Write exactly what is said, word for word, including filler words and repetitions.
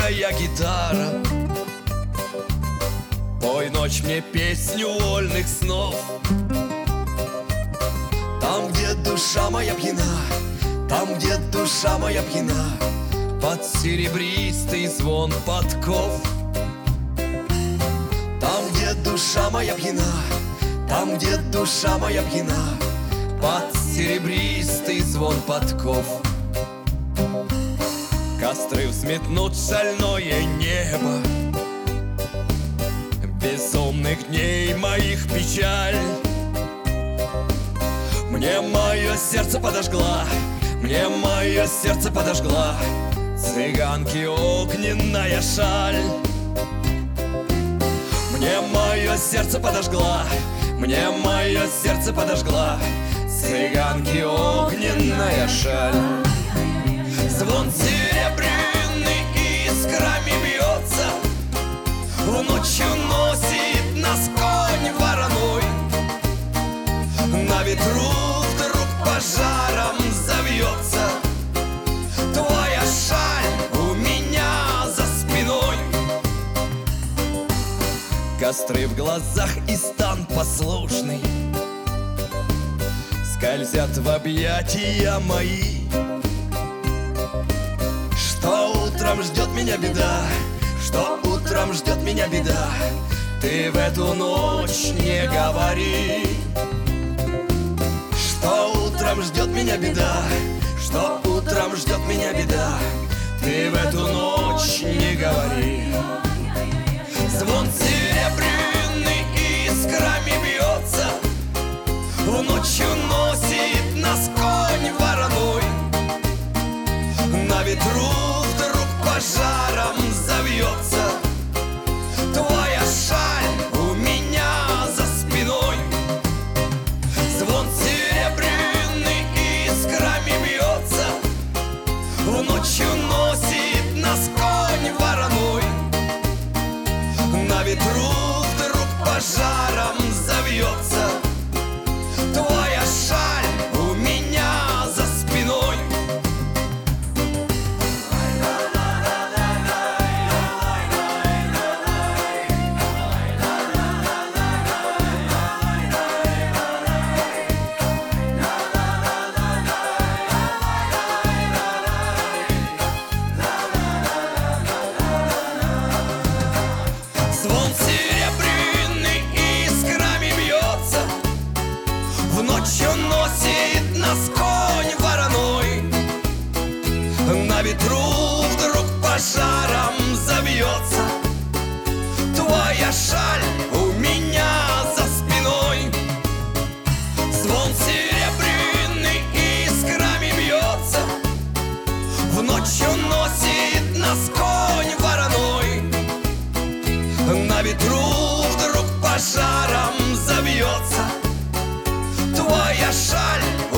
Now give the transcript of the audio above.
тихая гитара. Пой, ночь, мне песню вольных снов. Там, где душа моя пьяна, там, где душа моя пьяна, под серебристый звон подков. Там, где душа моя пьяна, там, где душа моя пьяна, под серебристый звон подков. Костры взметнут шальное небо безумных дней моих печаль. Мне мое сердце подожгла, мне мое сердце подожгла цыганки огненная шаль. Мне мое сердце подожгла, мне мое сердце подожгла цыганки огненная шаль. Звон серебряный искрами бьется, в ночью носит нас конь вороной. На ветру вдруг пожаром завьется твоя шаль у меня за спиной. Костры в глазах и стан послушный скользят в объятия мои. Что утром ждет меня беда, что утром ждет меня беда, ты в эту ночь не говори. Что утром ждет меня беда, что утром ждет меня беда, ты в эту ночь не говори. Звон серебряный искрами бьется, в ночью носит нас конь вороной. На ветру вдруг пожаром завьется твоя шаль у меня за спиной. Звон серебряный искрами бьется, в ночью носит нас конь вороной. На ветру вдруг пожаром завьется твоя шаль у меня за спиной. Звон серебряный искрами бьется, в ночью носит нас конь вороной. На ветру вдруг пожаром завьется твоя шаль у меня за спиной. Звон серебряный искрами бьется, в ночью носит нас конь вороной. На ветру вдруг пожаром завьется твоя шаль